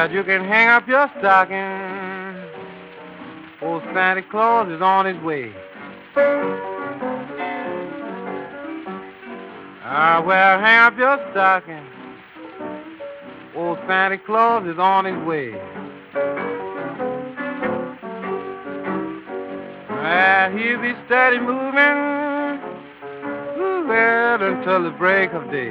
Well, you can hang up your stocking. Old Santa Claus is on his way. Well, hang up your stocking. Old Santa Claus is on his way. Well, he'll be steady moving, well, until the break of day.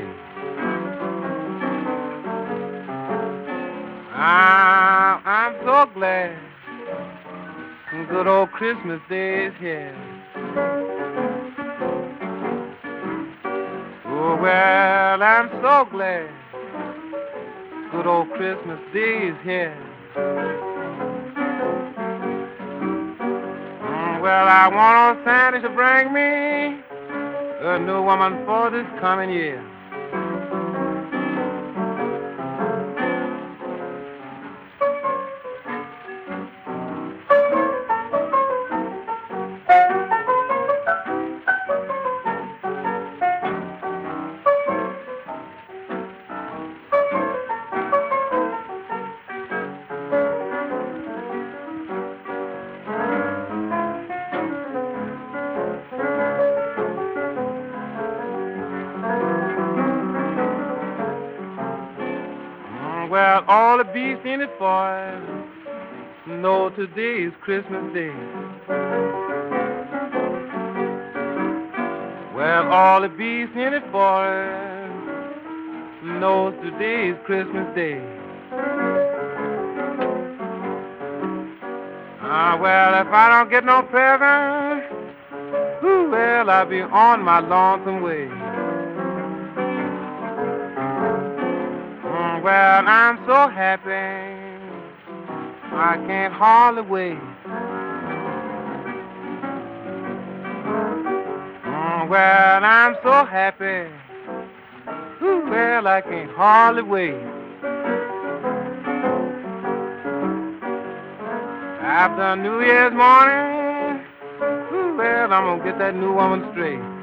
I'm so glad good old Christmas Day is here. Oh, well, I'm so glad good old Christmas Day is here. Well, I want old Santa to bring me a new woman for this coming year. Well, all the beasts in it for know today is Christmas Day. Well, all the beasts in it for knows today is Christmas Day. Well, if I don't get no present, well, I'll be on my lonesome way. Well, I'm so happy, I can't hardly wait. Well, I'm so happy, well, I can't hardly wait. After New Year's morning, well, I'm gonna get that new woman straight.